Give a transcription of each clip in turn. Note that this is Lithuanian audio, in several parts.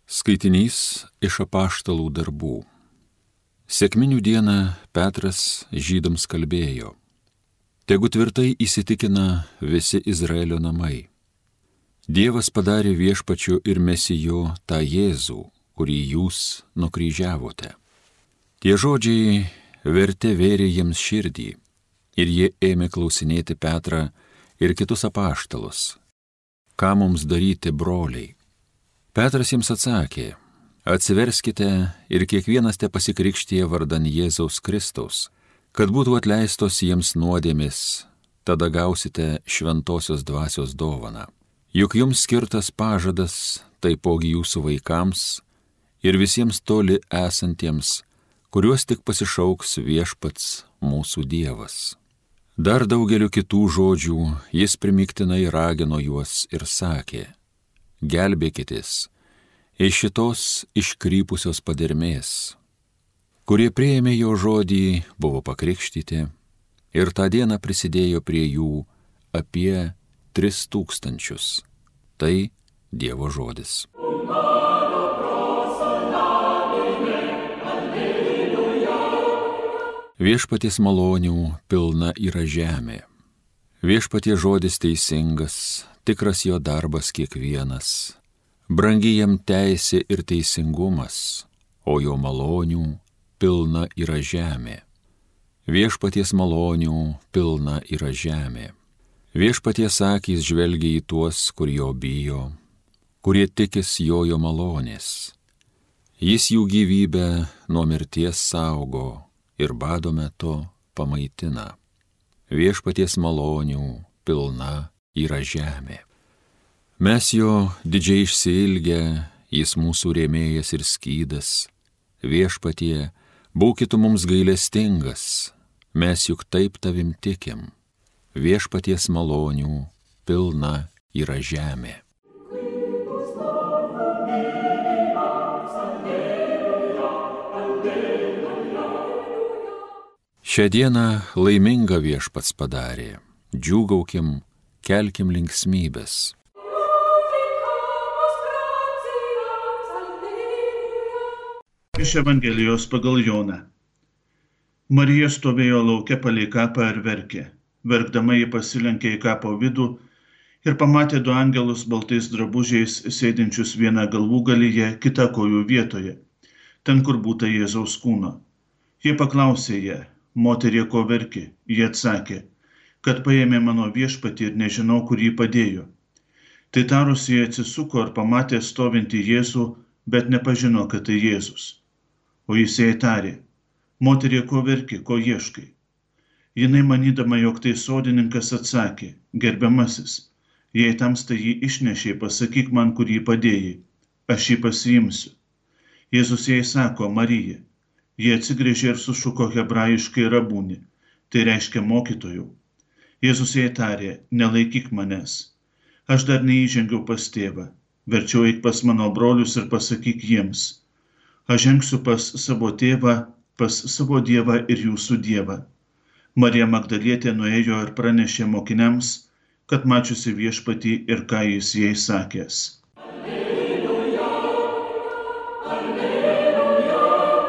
Skaitinys iš apaštalų darbų. Sekminių dieną Petras žydams kalbėjo: Tegu tvirtai įsitikina visi Izraelio namai. Dievas padarė viešpačiu ir mesiju tą Jėzų, kurį jūs nukryžiavote. Tie žodžiai verte vėrė jiems širdį, ir jie ėmė klausinėti Petrą ir kitus apaštalus: Ką mums daryti, broliai? Petras jiems atsakė: Atsiverskite ir kiekvienas te pasikrikštija vardan Jėzaus Kristaus, kad būtų atleistos jiems nuodėmės, tada gausite šventosios dvasios dovaną. Juk jums skirtas pažadas, taipogi jūsų vaikams ir visiems toli esantiems, kuriuos tik pasišauks viešpats mūsų Dievas. Dar daugeliu kitų žodžių jis primygtinai ragino juos ir sakė: Gelbėkitės iš šitos iškrypusios padermės. Kurie priėmė jo žodį, buvo pakrikštyti, ir tą dieną prisidėjo prie jų apie 3000. Tai Dievo žodis. Viešpaties malonių pilna yra žemė. Viešpaties žodis teisingas, tikras jo darbas kiekvienas. Brangi jam teisė ir teisingumas, o jo malonių pilna yra žemė. Viešpaties malonių pilna yra žemė. Viešpaties akys žvelgia į tuos, kur jo bijo, kurie tikis jo malonės. Jis jų gyvybę nuo mirties saugo ir bado metu pamaitina. Viešpaties malonių pilna yra žemė. Mes jo didžiai išsiilgę, jis mūsų rėmėjas ir skydas. Viešpatie, būkit mums gailestingas, mes juk taip tavim tikim. Viešpaties malonių pilna yra žemė. Šią dieną laimingą viešpats padarė. Džiūgaukim, kelkim linksmybės. Iš Evangelijos pagal Joną. Marija stovėjo lauke palei kapą ir verkė. Verkdama ji pasilenkė į kapo vidų ir pamatė 2 angelus baltais drabužiais sėdinčius vieną galvūgalyje, kitą kojų vietoje, ten kur būta Jėzaus kūno. Jie paklausė ją: Moterie, ko verki? Jie atsakė: Kad paėmė mano viešpatį ir nežinau, kur jį padėjo. Tai tarusi jie atsisuko ir pamatė stovintį Jėzų, bet nepažino, kad tai Jėzus. O jis jai tarė: Moterie, ko verki, ko ieškai? Jinai, manydama, jog tai sodininkas, atsakė: Gerbiamasis, jei tamsta jį išnešei, pasakyk man, kur jį padėjai, aš jį pasiimsiu. Jėzus jai sako: Marija. Jie atsigręžė ir sušuko hebrajiškai Rabūni, tai reiškia mokytojau. Jėzus jai tarė: Nelaikyk manęs, aš dar neįžengiau pas tėvą, verčiau eik pas mano brolius ir pasakyk jiems: Aš žengsiu pas savo tėvą, pas savo Dievą ir jūsų Dievą. Marija Magdalietė nuėjo ir pranešė mokiniams, kad mačiusi viešpatį ir ką jis jai sakęs. Alleluja, alleluja,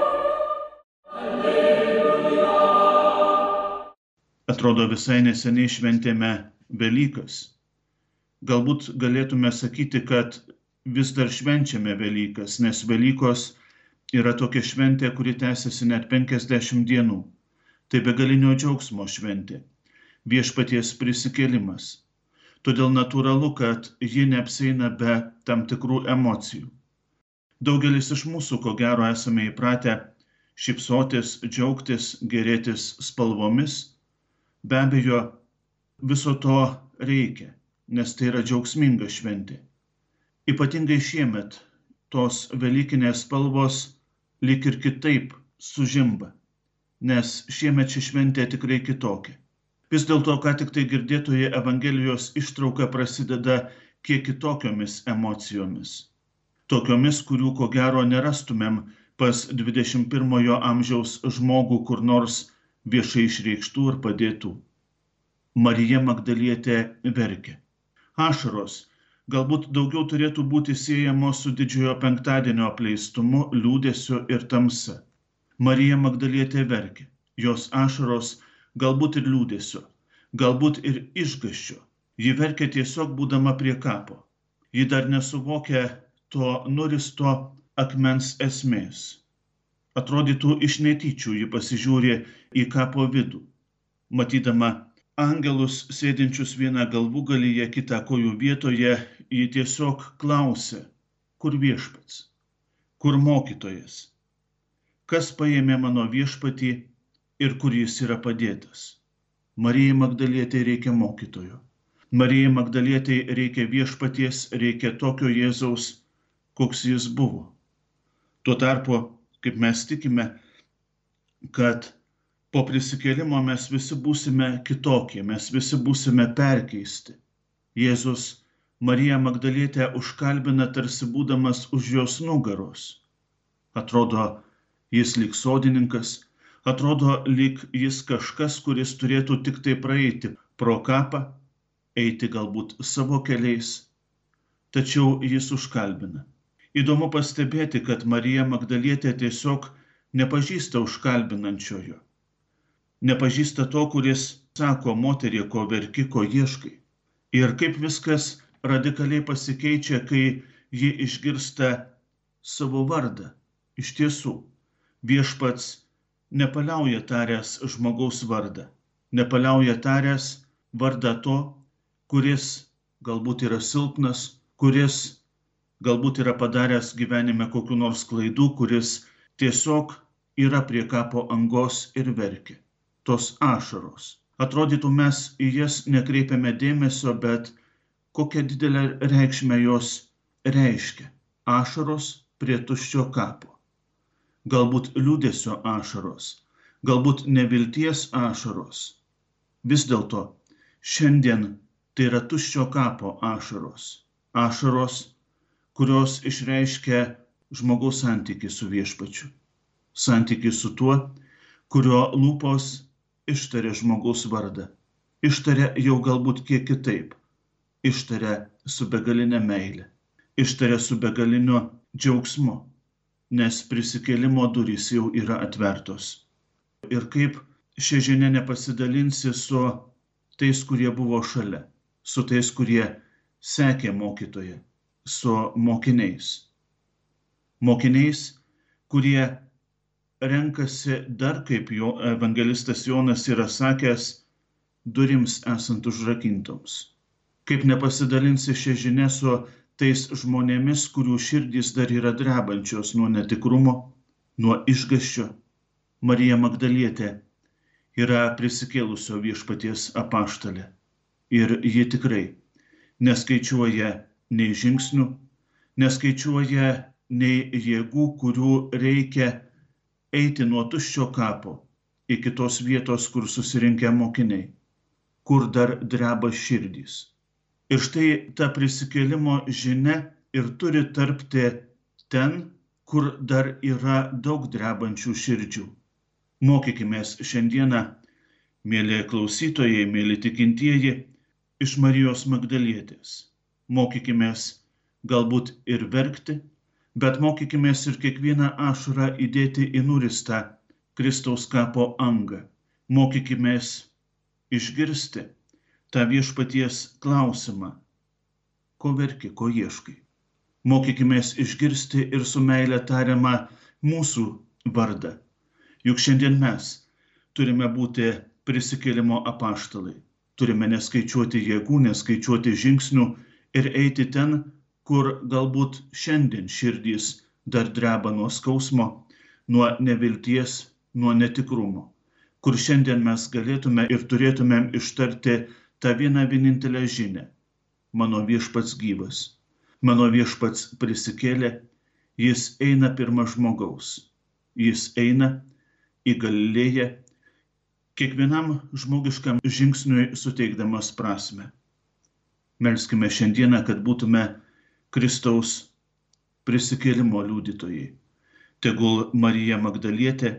alleluja. Atrodo, visai neseniai šventėme Velykas. Galbūt galėtume sakyti, kad vis dar švenčiame Velykas, nes Velykos yra tokia šventė, kuri tęsiasi net 50 dienų. Tai begalinio džiaugsmo šventė, viešpaties prisikėlimas. Todėl natūralu, kad ji neapsieina be tam tikrų emocijų. Daugelis iš mūsų, ko gero, esame įpratę šypsotis, džiaugtis, gėrėtis spalvomis. Be abejo, viso to reikia, nes tai yra džiaugsminga šventė. Ypatingai šiemet tos velykinės spalvos lyg ir kitaip sužimba, nes šiemet ši šventė tikrai kitokia. Vis dėlto, ką tik tai girdėtoje Evangelijos ištrauka prasideda kiek kitokiomis emocijomis. Tokiomis, kurių ko gero nerastumėm pas 21 amžiaus žmogų kur nors viešai išreikštų ir padėtų. Marija Magdalietė verkė. Ašaros galbūt daugiau turėtų būti siejamos su didžiojo penktadienio apleistumu, liūdesiu ir tamsa. Marija Magdalietė verkė, jos ašaros galbūt ir liūdesio, galbūt ir išgąsčio. Ji verkė tiesiog būdama prie kapo. Ji dar nesuvokia to nuristo akmens esmės. Atrodytų iš netyčių ji pasižiūrė į kapo vidų. Matydama angelus sėdinčius vieną galvūgalyje, kitą kojų vietoje, ji tiesiog klausė, kur viešpats, kur mokytojas, kas paėmė mano viešpatį ir kur jis yra padėtas. Marijai Magdalietei reikia mokytojo. Marijai Magdalietei reikia viešpaties, reikia tokio Jėzaus, koks jis buvo. Tuo tarpu, kaip mes tikime, kad po prisikėlimo mes visi būsime kitokie, mes visi būsime perkeisti. Jėzus Mariją Magdalietę užkalbina tarsi būdamas už jos nugaros. Atrodo, jis lyg sodininkas, atrodo, lyg jis kažkas, kuris turėtų tik tai praeiti pro kapą, eiti galbūt savo keliais, tačiau jis užkalbina. Įdomu pastebėti, kad Marija Magdalietė tiesiog nepažįsta užkalbinančiojo. Nepažįsta to, kuris sako, moterie, ko verki, ko ieškai. Ir kaip viskas radikaliai pasikeičia, kai ji išgirsta savo vardą. Iš tiesų, viešpats nepaliauja taręs žmogaus vardą. Nepaliauja taręs vardą to, kuris galbūt yra silpnas, kuris galbūt yra padaręs gyvenime kokių nors klaidų, kuris tiesiog yra prie kapo angos ir verkia. Tos ašaros. Atrodytų, mes į jas nekreipiame dėmesio, bet kokią didelę reikšmę jos reiškia. Ašaros prie tuščio kapo. Galbūt liūdesio ašaros, galbūt nevilties ašaros. Vis dėlto, šiandien tai yra tuščio kapo ašaros. Ašaros, kurios išreiškia žmogaus santykį su viešpačiu. Santykį su tuo, kurio lūpos ištaria žmogaus vardą. Ištaria jau galbūt kiek kitaip. Ištaria su begalinė meilė. Ištaria su begaliniu džiaugsmu, nes prisikėlimo durys jau yra atvertos. Ir kaip šią žinią nepasidalinsi su tais, kurie buvo šalia, su tais, kurie sekė mokytoją, su mokiniais. Mokiniais, kurie renkasi dar, kaip jo evangelistas Jonas yra sakęs, durims esant užrakintoms. Kaip nepasidalinsi šią žinią su tais žmonėmis, kurių širdys dar yra drebančios nuo netikrumo, nuo išgąsčio. Marija Magdalietė yra prisikėlusio viešpaties apaštalė. Ir ji tikrai neskaičiuoja nei žingsnių, neskaičiuoja nei jėgų, kurių reikia eiti nuo tuščio kapo iki tos vietos, kur susirinkę mokiniai, kur dar dreba širdys. Ir štai ta prisikėlimo žinia ir turi tarpti ten, kur dar yra daug drebančių širdžių. Mokykimės šiandieną, mėly klausytojai, mėly tikintieji, iš Marijos Magdalietės. Mokykimės galbūt ir verkti, bet mokykimės ir kiekvieną ašarą įdėti į nuristą Kristaus kapo angą. Mokykimės išgirsti tą viešpaties klausimą, ko verki, ko ieškai. Mokykimės išgirsti ir su meile tariamą mūsų vardą. Juk šiandien mes turime būti prisikėlimo apaštalai. Turime neskaičiuoti jėgų, neskaičiuoti žingsnių ir eiti ten, kur galbūt šiandien širdys dar dreba nuo skausmo, nuo nevilties, nuo netikrumo. Kur šiandien mes galėtume ir turėtumėm ištarti tą vieną vienintelę žinią. Mano viešpats gyvas, mano viešpats prisikėlė, jis eina pirma žmogaus. Jis eina į Galilėją, kiekvienam žmogiškam žingsniui suteikdamas prasmę. Melskime šiandieną, kad būtume Kristaus prisikėlimo liudytojai. Tegul Marija Magdalietė,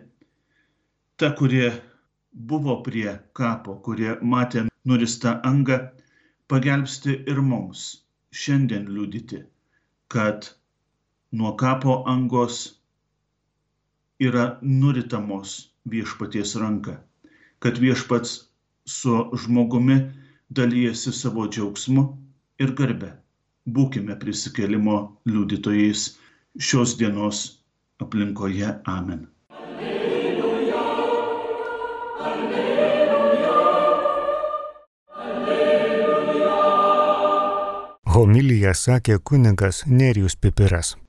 ta, kurie buvo prie kapo, kurie matė nuristą angą, pagelbsti ir mums šiandien liudyti, kad nuo kapo angos yra nuritamos viešpaties ranka, kad viešpats su žmogumi dalyjasi savo džiaugsmu ir garbe. Būkime prisikėlimo liudytojais šios dienos aplinkoje. Amen. Alleluja, alleluja, alleluja. Homiliją sakė kunigas Nerijus Pipiras.